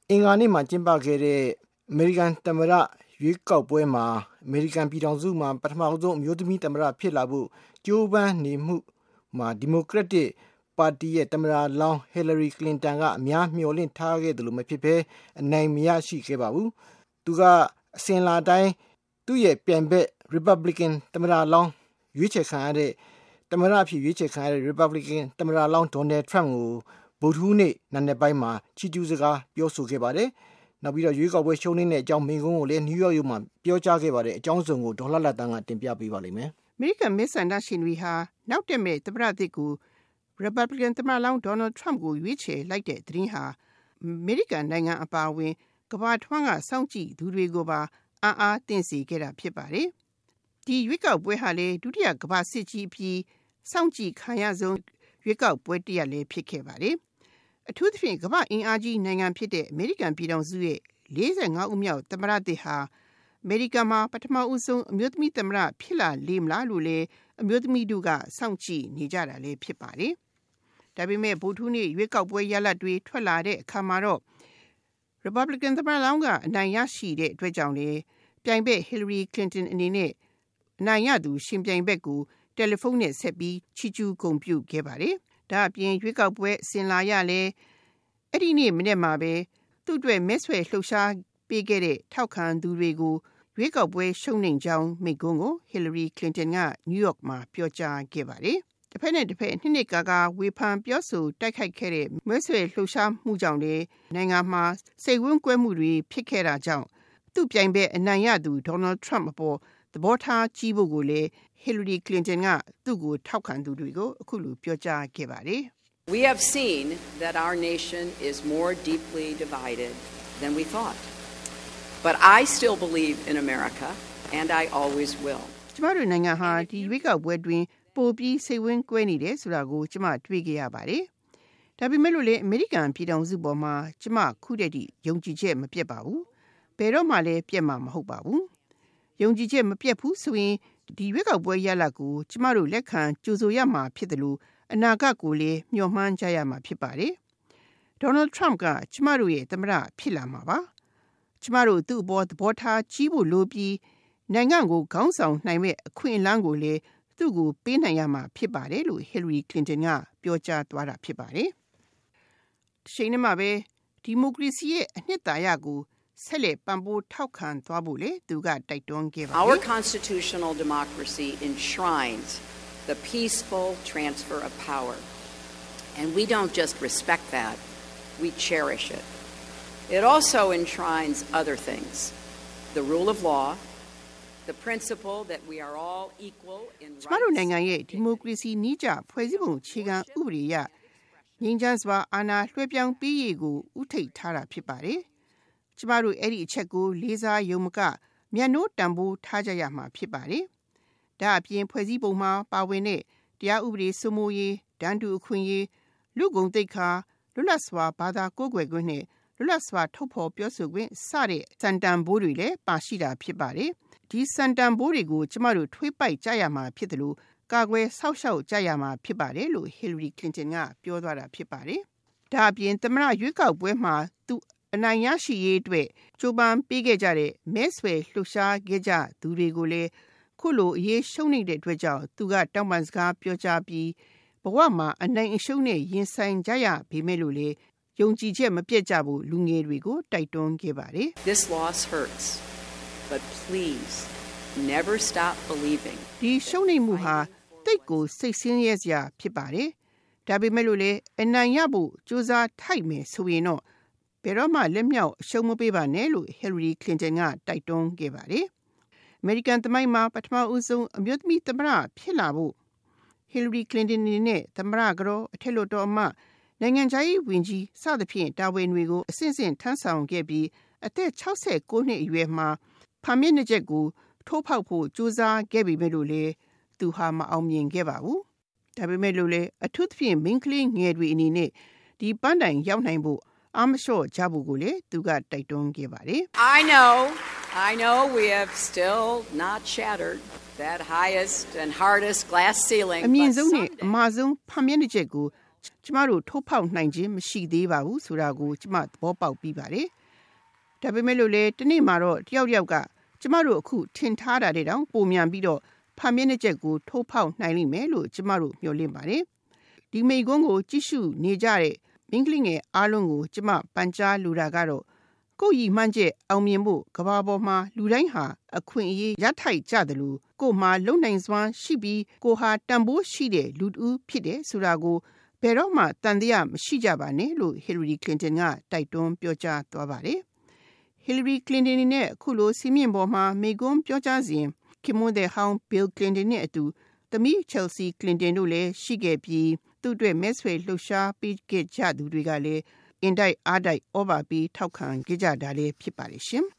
အင်္ဂါနေ့မှာကျင်းပခဲ့တဲ့အမေရိကန်သမ္မတရွေးကောက်ပွဲမှာအမေရိကန်ပြည်ထောင်စုမှာပထမဆုံးအမျိုးသမီးသမ္မတဖြစ်လာဖို့ကြိုးပမ်းနေမှုမှာဒီမိုကရက်တစ်ပါတီရဲ့သမ္မတလောင်းဟီလာရီကလင်တန်ကအများမျှော်လင့်ထားခဲ့တယ်လို့မဖြစ်ဘဲအနိုင်မရရှိခဲ့ပါဘူး။သူကအစဉ်လာတိုင်းသူ့ရဲ့ပြိုင်ဘက် Republican သမ္မတလောင်းရွေးချယ်ခံရတဲ့သမ္မတအဖြစ်ရွေးချယ်ခံရတဲ့ Republican သမ္မတလောင်း Donald Trump ကိုဗုဒ္ဓဟူးနေ့နံနက်ပိုင်းမှာချီးကျူးစကားပြောဆိုခဲ့ပါတယ်။နောက်ပြီးတော့ရွေးကောက်ပွဲရှုံးနေတဲ့အကြောင်းမိန့်ခွန်းကိုလည်းနယူးယောက်မှာပြောကြားခဲ့ပါတယ်။အကြောင်းစုံကိုဒေါ်လာတန်းကတင်ပြပေးပါလိမ့်မယ်။အမေရိကန်မဲဆန္ဒရှင်တွေဟာနောက်တက်မဲ့သမ္မတသစ်ကို Republican သမ္မတလောင်း Donald Trump ကိုရွေးချယ်လိုက်တဲ့သတင်းဟာအမေရိကန်နိုင်ငံအပါအဝင်ကမ္ဘာထွန်းကစောင့်ကြည့်သူတွေကိုပါအားသင့်စေခဲ့တာဖြစ်ပါတယ်။ဒီရွေးကောက်ပွဲဟာလေဒုတိယကမ္ဘာစစ်ကြီးအပြီးစောင့်ကြည့်ခံရဆုံးရွေးကောက်ပွဲတစ်ရပ်လည်းဖြစ်ခဲ့ပါတယ်။အထူးသဖြင့်ကမ္ဘာအင်အားကြီးနိုင်ငံဖြစ်တဲ့အမေရိကန်ပြည်ထောင်စုရဲ့45ဦးမြောက်သမ္မတသစ်ဟာအမေရိကန်မှာပထမဦးဆုံးအမျိုးသမီးသမ္မတဖြစ်လာလေမလားလို့လည်းအမျိုးသမီးတို့ကစောင့်ကြည့်နေကြတာလည်းဖြစ်ပါတယ်။ဒါပေမဲ့ဗုဒ္ဓဟူးနေ့ရွေးကောက်ပွဲရလဒ်တွေထွက်လာတဲ့အခါမှာတော့ Republican သမ္မတလောင်းကအနိုင်ရရှိတဲ့အတွက်ကြောင့်လည်းပြိုင်ဘက် Hillary Clinton အနေနဲ့အနိုင်ရသူရှင်ပြိုင်ဘက်ကိုတယ်လီဖုန်းနဲ့ဆက်ပြီးချီးကျူးဂုဏ်ပြုခဲ့ပါတယ်။ဒါအပြင်ရွေးကောက်ပွဲအစဉ်လာရလဲအဲ့ဒီနေ့မနေ့မှာပဲသူ့အတွက်မဲဆွယ်လှုပ်ရှားပေးခဲ့တဲ့ထောက်ခံသူတွေကိုရွေးကောက်ပွဲရှုံးနိမ့်ကြောင်းမိန့်ခွန်းကို Hillary Clinton က New York မှာပြောကြားခဲ့ပါတယ်။တစ်ဖက်နဲ့တစ်ဖက်နှစ်ကာဝေဖန်ပြောဆိုတိုက်ခိုက်ခဲ့တဲ့မဲဆွယ်လှုပ်ရှားမှုကြောင့်လည်းနိုင်ငံမှာစိတ်ဝန်းကွဲမှုတွေဖြစ်ခဲ့တာကြောင့်သူ့ပြိုင်ဘက်အနိုင်ရသူ Donald Trump အပေါ်သဘောထားကြီးဖို့ကိုလည်း Hillary Clinton ကသူ့ကိုထောက်ခံသူတွေကိုအခုလိုပြောကြားခဲ့ပါတယ်။ We have seen that our nation is more deeply divided than we thought. But I still believe in America and I always will. ကျမတို့နိုင်ငံဟာဒီရွေးကောက်ပွဲတွင်ပိုပြီးစိတ်ဝန်းကွဲနေတယ်ဆိုတာကိုကျမတွေ့ကြရပါတယ်။ဒါပေမဲ့လို့လေအမေရိကန်ပြည်ထောင်စုပေါ်မှာကျမခုတည်းတည်းယုံကြည်ချက်မပြတ်ပါဘူး။ဘယ်တော့မှလည်းပြတ်မှာမဟုတ်ပါဘူး။ယုံကြည်ချက်မပြတ်ဘူးဆိုရင်ဒီရွေးကောက်ပွဲရလဒ်ကိုကျမတို့လက်ခံကြိုဆိုရမှာဖြစ်တယ်လို့အနာဂတ်ကိုလည်းမျှော်မှန်းကြရမှာဖြစ်ပါတယ်။ Donald Trump ကကျမတို့ရဲ့သမ္မတဖြစ်လာမှာပါ။ကျမတို့သူ့အပေါ်သဘောထားကြီးဖို့လိုပြီးနိုင်ငံကိုခေါင်းဆောင်နိုင်မဲ့အခွင့်အလမ်းကိုလည်းသူ့ကိုပေးနိုင်ရမှာဖြစ်ပါတယ်လို့ Hillary Clinton ကပြောကြားသွားတာဖြစ်ပါတယ်။ဒီချိန်မှာပဲဒီမိုကရေစီရဲ့အနှစ်သာရကိုဆက်လက်ပံ့ပိုးထောက်ခံသွားဖို့လေသူကတိုက်တွန်းခဲ့ပါတယ်။ Our constitutional democracy enshrines the peaceful transfer of power. And we don't just respect that, we cherish it. It also enshrines other things. The rule of law, the principle that we are all equal in rights. ကျမတို့နိုင်ငံရဲ့ဒီမိုကရေစီနည်းကျဖွဲ့စည်းပုံအခြေခံဥပဒေအရငြိမ်းချမ်းစွာအာဏာလွှဲပြောင်းပေးရေးကိုဥထိပ်ထားတာဖြစ်ပါတယ်။ကျမတို့အဲ့ဒီအချက်ကိုလေးစားယုံမကမျက်နှိုးတန်ဖိုးထားကြရမှာဖြစ်ပါတယ်။ဒါအပြင်ဖွဲ့စည်းပုံမှာပါဝင်တဲ့တရားဥပဒေစိုးမိုးရေးတန်းတူအခွင့်အရေးလူ့ဂုဏ်သိက္ခာလွတ်လပ်စွာဘာသာကိုးကွယ်ခွင့်နဲ့လွတ်လပ်စွာထုတ်ဖော်ပြောဆိုခွင့်စတဲ့စံတန်ဖိုးတွေလည်းပါရှိတာဖြစ်ပါတယ်။ဒီစံတန်ဖိုးတွေကိုကျမတို့ထွေးပိုက်ကြရမှာဖြစ်တယ်လို့ကာကွယ်ဆောက်ရှောက်ကြရမှာဖြစ်ပါတယ်လို့ Hillary Clinton ကပြောသွားတာဖြစ်ပါတယ်။ဒါအပြင်သမ္မတရွေးကောက်ပွဲမှာသူအနိုင်ရရှိရေးအတွက်ကြိုးပမ်းပေးခဲ့ကြတဲ့မဲဆွယ်လှုပ်ရှားခဲ့ကြသူတွေကိုလည်းခုလိုအရေးရှုံးနေတဲ့အတွက်ကြောင့်သူကတောင်းပန်စကားပြောကြားပြီးဘဝမှာအနိုင်အရှုံးနဲ့ရင်ဆိုင်ကြရပေမဲ့လို့လေယုံကြည်ချက်မပြတ်ကြဘူးလူငယ်တွေကိုတိုက်တွန်းခဲ့ပါတယ်။ This loss hurts, but please never stop believing. ဒီရှုံးနိမ့်မှုဟာတိတ်ကိုစိတ်ဆင်းရဲစရာဖြစ်ပါတယ်။ဒါပေမဲ့လို့လေအနိုင်ရဖို့ကြိုးစားထိုက်မယ်ဆိုရင်တော့ဘယ်တော့မှလက်မြောက်အရှုံးမပေးပါနဲ့လို့ Hillary Clinton ကတိုက်တွန်းခဲ့ပါတယ်။ American သမိုင်းမှာပထမဦးဆုံးအမျိုးသမီးသမ္မတဖြစ်လာဖို့ Hillary Clinton နဲ့သမ္မတကတော့အထက်လွှတ်တော်အမတ်နိုင်ငံခြားရေးဝန်ကြီးစသဖြင့်တာဝန်တွေကိုအဆင့်ဆင့်ထမ်းဆောင်ခဲ့ပြီးအသက်69နှစ်အရွယ်မှာဖာမျက်နှာချက်ကိုထိုးဖောက်ဖို့ကြိုးစားခဲ့ပေမဲ့လို့လေသူဟာမအောင်မြင်ခဲ့ပါဘူး။ဒါပေမဲ့လို့လေအထူးသဖြင့်မိန်းကလေးငယ်တွေအနေနဲ့ဒီပန်းတိုင်ရောက်နိုင်ဖို့အာမလျှော့ကြဖို့ကိုလေသူကတိုက်တွန်းခဲ့ပါတယ်။ I know we have still not shattered that highest and hardest glass ceiling. အမြင့်ဆုံးနဲ့အမာဆုံးဖာမျက်နှာချက်ကိုကျမတို့ထိုးဖောက်နိုင်ခြင်းမရှိသေးပါဘူးဆိုတာကိုကျမသဘောပေါက်ပြီးပါတယ်။ဒါပေမဲ့လို့လေတနေ့မှာတော့တယောက်ကကျမတို့အခုထင်ထားတာတွေတောင်ပုံမြန်ပြီးတော့ဖာမျက်နှာချက်ကိုထိုးဖောက်နိုင်လိမ့်မယ်လို့ကျမတို့မျှော်လင့်ပါတယ်ဒီမိကွန်းကိုကြည့်ရှုနေကြတဲ့မိန်းကလေးငယ်အားလုံးကိုကျမပန်ကြားလိုတာကတော့ကိုယ့်ရည်မှန်းချက်အောင်မြင်ဖို့ကဘာပေါ်မှာလူတိုင်းဟာအခွင့်အရေးရထိုက်ကြတယ်လို့ကိုယ်မှာလုံနိုင်စွမ်းရှိပြီးကိုဟာတန်ဖိုးရှိတဲ့လူတူဖြစ်တယ်ဆိုတာကိုဘယ်တော့မှတန်တရားမရှိကြပါနဲ့လို့ Hillary Clinton ကတိုက်တွန်းပြောကြားသွားပါတယ်။ Hillary Clinton နဲ့အခုလိုစီးမြင့်ပေါ်မှာမိကွန်းပြောကြားစဉ်ခင်မွန်းတဲ့ဟောင်း Bill Clinton နဲ့အတူသမီး Chelsea Clinton တို့လည်းရှိခဲ့ပြီးသူ့အတွက်မဲဆွယ်လှုပ်ရှားပေးခဲ့ကြသူတွေကလည်းအင်တိုက်အားတိုက်ဩဘာပြီးထောက်ခံခဲ့ကြတာလည်းဖြစ်ပါတယ်ရှင်။